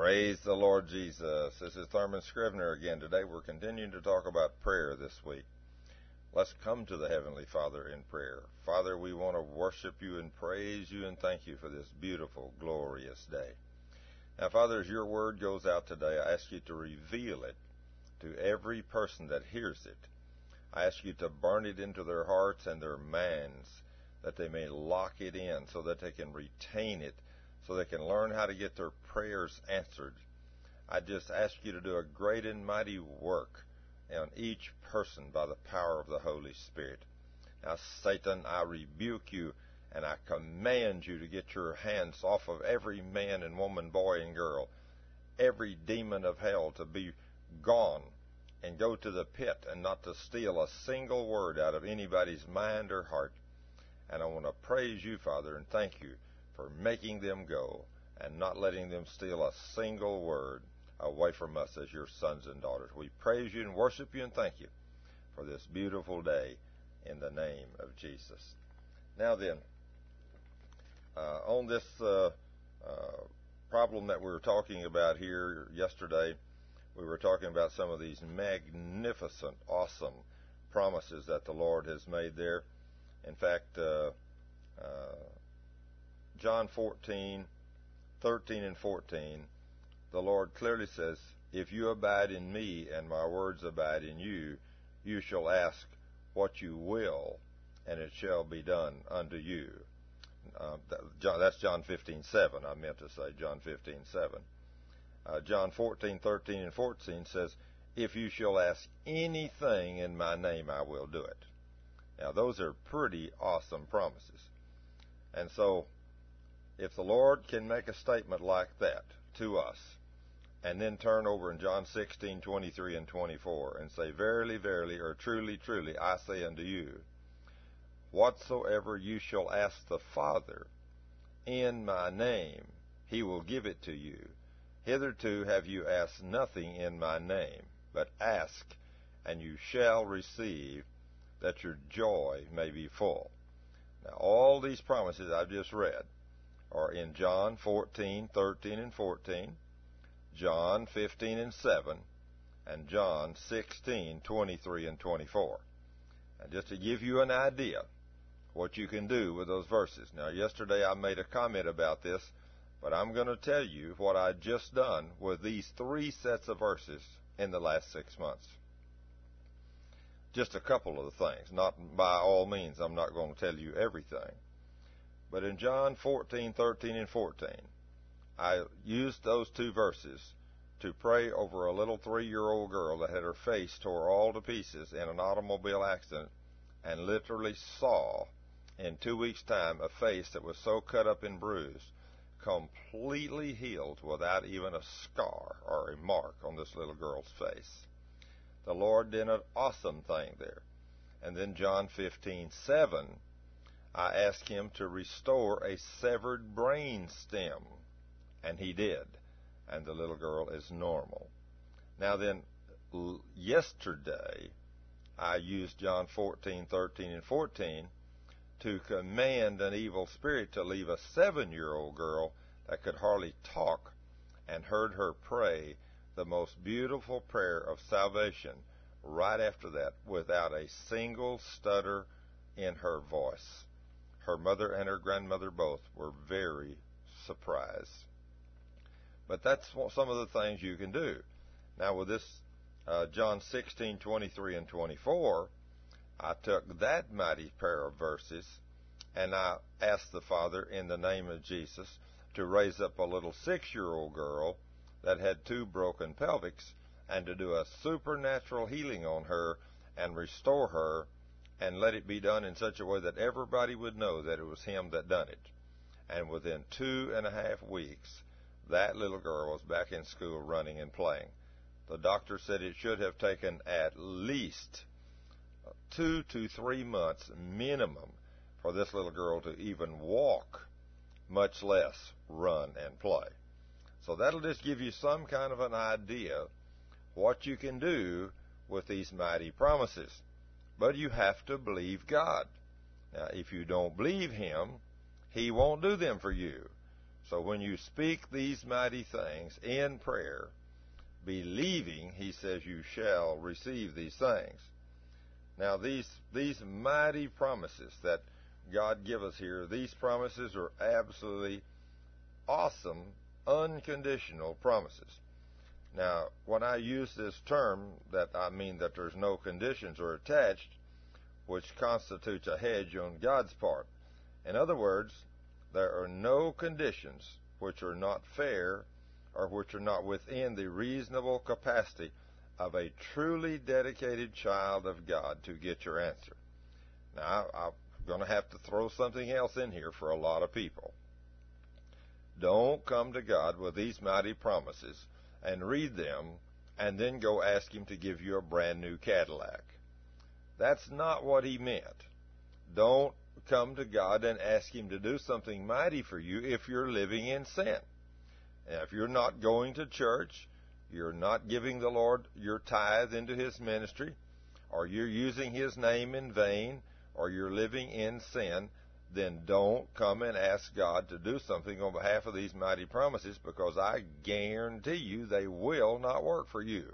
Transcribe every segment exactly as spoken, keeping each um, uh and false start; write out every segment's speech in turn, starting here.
Praise the Lord Jesus. This is Thurman Scrivener again. Today we're continuing to talk about prayer this week. Let's come to the Heavenly Father in prayer. Father, we want to worship you and praise you and thank you for this beautiful, glorious day. Now, Father, as your word goes out today, I ask you to reveal it to every person that hears it. I ask you to burn it into their hearts and their minds, that they may lock it in so that they can retain it, so they can learn how to get their prayers answered. I just ask you to do a great and mighty work on each person by the power of the Holy Spirit. Now, Satan, I rebuke you and I command you to get your hands off of every man and woman, boy and girl, every demon of hell to be gone and go to the pit and not to steal a single word out of anybody's mind or heart. And I want to praise you, Father, and thank you for making them go and not letting them steal a single word away from us as your sons and daughters. We praise you and worship you and thank you for this beautiful day in the name of Jesus. Now then, uh, on this uh, uh, problem that we were talking about here yesterday, we were talking about some of these magnificent, awesome promises that the Lord has made there. In fact, uh, uh, John fourteen, thirteen and fourteen, the Lord clearly says, if you abide in me and my words abide in you, you shall ask what you will, and it shall be done unto you. Uh, that, John, that's John fifteen, seven. I meant to say John fifteen, seven. Uh, John fourteen, thirteen and fourteen says, if you shall ask anything in my name, I will do it. Now, those are pretty awesome promises. And so, if the Lord can make a statement like that to us, and then turn over in John sixteen, twenty-three and twenty-four, and say, verily, verily, or truly, truly, I say unto you, whatsoever you shall ask the Father in my name, he will give it to you. Hitherto have you asked nothing in my name, but ask, and you shall receive, that your joy may be full. Now, all these promises I've just read are in John fourteen, thirteen and fourteen, John fifteen and seven, and John sixteen, twenty-three and twenty-four. And just to give you an idea what you can do with those verses. Now, yesterday I made a comment about this, but I'm going to tell you what I just done with these three sets of verses in the last six months. Just a couple of the things. Not by all means, I'm not going to tell you everything. But in John fourteen, thirteen, and fourteen, I used those two verses to pray over a little three-year-old girl that had her face tore all to pieces in an automobile accident and literally saw, in two weeks' time, a face that was so cut up and bruised, completely healed without even a scar or a mark on this little girl's face. The Lord did an awesome thing there. And then John fifteen, seven, I asked him to restore a severed brain stem, and he did, and the little girl is normal. Now then, l- yesterday, I used John fourteen, thirteen, and fourteen to command an evil spirit to leave a seven-year-old girl that could hardly talk, and heard her pray the most beautiful prayer of salvation right after that without a single stutter in her voice. Her mother and her grandmother both were very surprised. But that's some of the things you can do. Now with this uh, John sixteen, twenty-three and twenty-four, I took that mighty pair of verses and I asked the Father in the name of Jesus to raise up a little six-year-old girl that had two broken pelvics and to do a supernatural healing on her and restore her, and let it be done in such a way that everybody would know that it was him that done it. And within two and a half weeks, that little girl was back in school running and playing. The doctor said it should have taken at least two to three months minimum for this little girl to even walk, much less run and play. So that'll just give you some kind of an idea what you can do with these mighty promises. But you have to believe God. Now, if you don't believe him, he won't do them for you. So when you speak these mighty things in prayer, believing, he says, you shall receive these things. Now, these these mighty promises that God give us here, these promises are absolutely awesome, unconditional promises. Now, when I use this term, that I mean that there's no conditions are attached, which constitutes a hedge on God's part. In other words, there are no conditions which are not fair or which are not within the reasonable capacity of a truly dedicated child of God to get your answer. Now, I'm going to have to throw something else in here for a lot of people. Don't come to God with these mighty promises and read them and then go ask Him to give you a brand new Cadillac. That's not what He meant. Don't come to God and ask Him to do something mighty for you if you're living in sin. And if you're not going to church, you're not giving the Lord your tithe into His ministry, or you're using His name in vain, or you're living in sin, then don't come and ask God to do something on behalf of these mighty promises, because I guarantee you they will not work for you.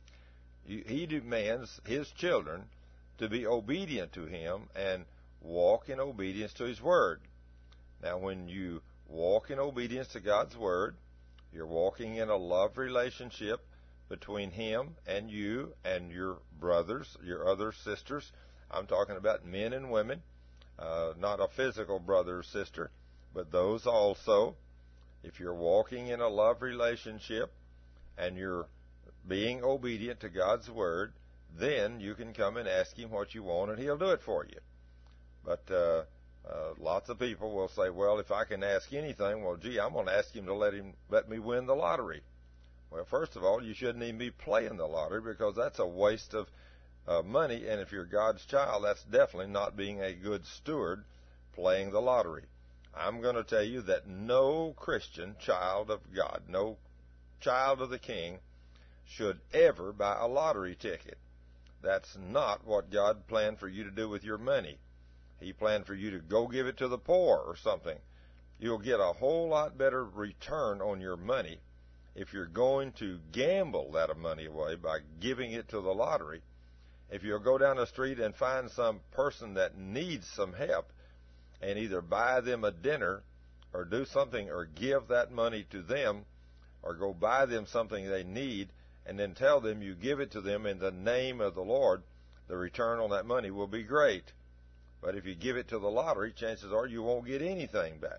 He demands His children to be obedient to Him and walk in obedience to His Word. Now, when you walk in obedience to God's Word, you're walking in a love relationship between Him and you and your brothers, your other sisters. I'm talking about men and women, uh, not a physical brother or sister, but those also. If you're walking in a love relationship and you're being obedient to God's Word, then you can come and ask Him what you want and He'll do it for you. But uh, uh, lots of people will say, well, if I can ask anything, well, gee, I'm going to ask Him to let him let me win the lottery. Well, first of all, you shouldn't even be playing the lottery, because that's a waste of uh, money, and if you're God's child, that's definitely not being a good steward playing the lottery. I'm going to tell you that no Christian child of God, no child of the King, should ever buy a lottery ticket. That's not what God planned for you to do with your money. He planned for you to go give it to the poor or something. You'll get a whole lot better return on your money if you're going to gamble that money away by giving it to the lottery. If you'll go down the street and find some person that needs some help and either buy them a dinner or do something or give that money to them or go buy them something they need and then tell them you give it to them in the name of the Lord, the return on that money will be great. But if you give it to the lottery, chances are you won't get anything back.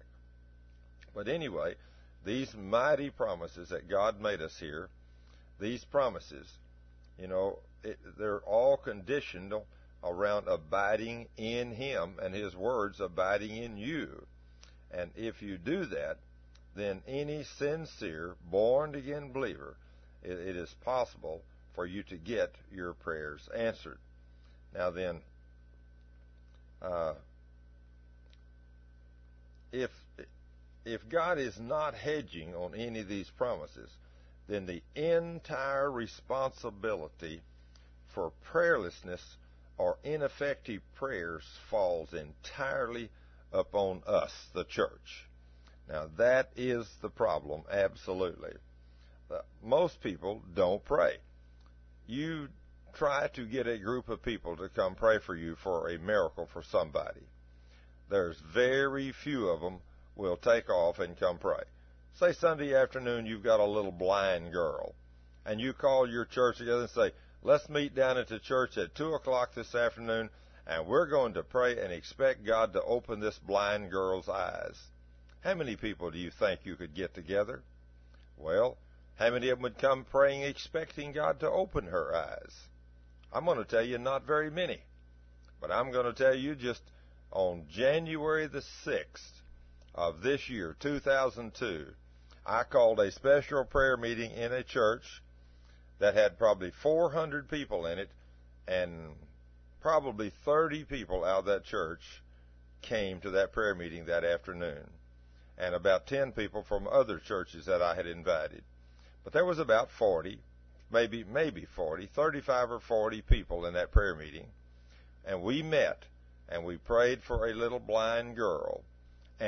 But anyway, these mighty promises that God made us here, these promises, you know, it, they're all conditioned around abiding in Him and His words abiding in you. And if you do that, then any sincere, born-again believer, it, it is possible for you to get your prayers answered. Now then, uh, if if God is not hedging on any of these promises, then the entire responsibility for prayerlessness or ineffective prayers falls entirely upon us, the church. Now, that is the problem, absolutely. Uh, most people don't pray. You try to get a group of people to come pray for you for a miracle for somebody. There's very few of them will take off and come pray. Say Sunday afternoon you've got a little blind girl, and you call your church together and say, let's meet down at the church at two o'clock this afternoon, and we're going to pray and expect God to open this blind girl's eyes. How many people do you think you could get together? Well, how many of them would come praying expecting God to open her eyes? I'm going to tell you not very many. But I'm going to tell you just on January the sixth of this year, two thousand two, I called a special prayer meeting in a church that had probably four hundred people in it, and probably thirty people out of that church came to that prayer meeting that afternoon, and about ten people from other churches that I had invited. But there was about forty, maybe maybe forty, thirty-five or forty people in that prayer meeting, and we met, and we prayed for a little blind girl, and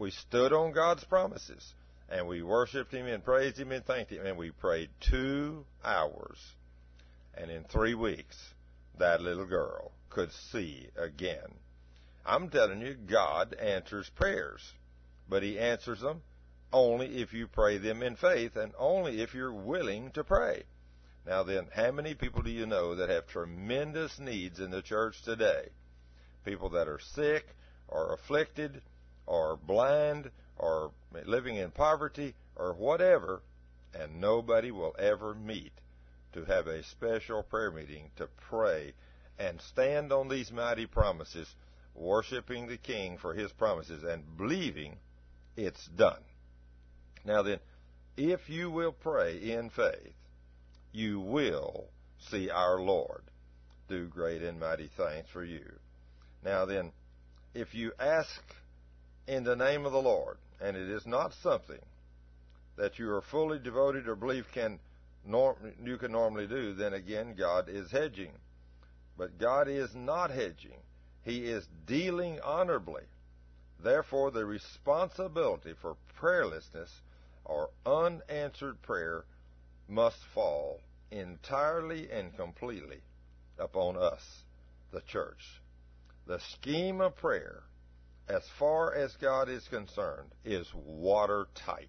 we stood on God's promises, and we worshiped Him and praised Him and thanked Him, and we prayed two hours. And in three weeks, that little girl could see again. I'm telling you, God answers prayers, but He answers them only if you pray them in faith and only if you're willing to pray. Now then, how many people do you know that have tremendous needs in the church today? People that are sick or afflicted or blind or living in poverty or whatever, and nobody will ever meet to have a special prayer meeting to pray and stand on these mighty promises, worshiping the King for His promises and believing it's done. Now then, if you will pray in faith, you will see our Lord do great and mighty things for you. Now then, if you ask in the name of the Lord, and it is not something that you are fully devoted or believe can norm, you can normally do, then again, God is hedging. But God is not hedging. He is dealing honorably. Therefore, the responsibility for prayerlessness or unanswered prayer must fall entirely and completely upon us, the church. The scheme of prayer, as far as God is concerned, is watertight.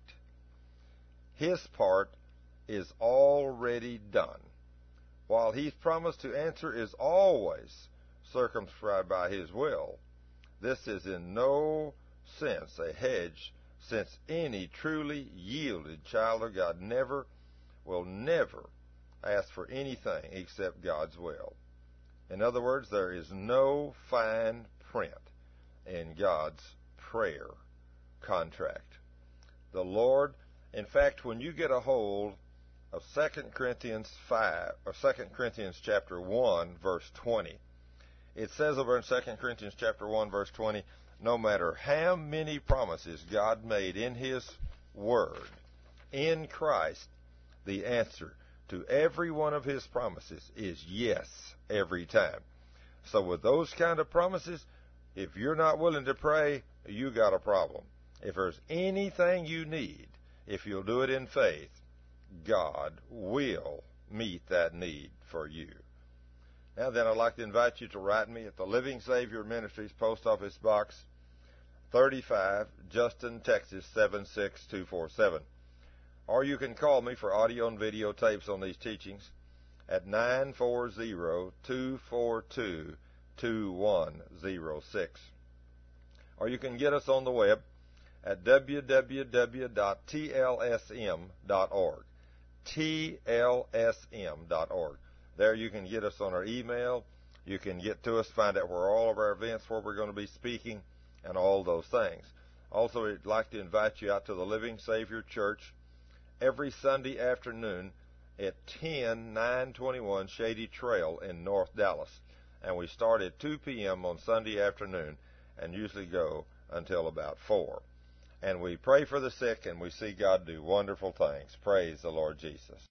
His part is already done. While He's promised to answer is always circumscribed by His will, this is in no sense a hedge, since any truly yielded child of God never, will never ask for anything except God's will. In other words, there is no fine print in God's prayer contract. The Lord, in fact, when you get a hold of Second Corinthians five, or Second Corinthians chapter one, verse twenty, it says over in Second Corinthians chapter one, verse twenty, no matter how many promises God made in His Word, in Christ, the answer to every one of His promises is yes every time. So with those kind of promises, if you're not willing to pray, you got a problem. If there's anything you need, if you'll do it in faith, God will meet that need for you. Now then, I'd like to invite you to write me at the Living Savior Ministries, Post Office Box thirty-five, Justin, Texas seven six two four seven. Or you can call me for audio and video tapes on these teachings at nine four zero, two four two, two one zero six. Or you can get us on the web at w w w dot t l s m dot org. T L S M dot org. There you can get us on our email. You can get to us, find out where all of our events, where we're going to be speaking, and all those things. Also, we'd like to invite you out to the Living Savior Church every Sunday afternoon at ten nine twenty-one Shady Trail in North Dallas. And we start at two p.m. on Sunday afternoon and usually go until about four. And we pray for the sick, and we see God do wonderful things. Praise the Lord Jesus.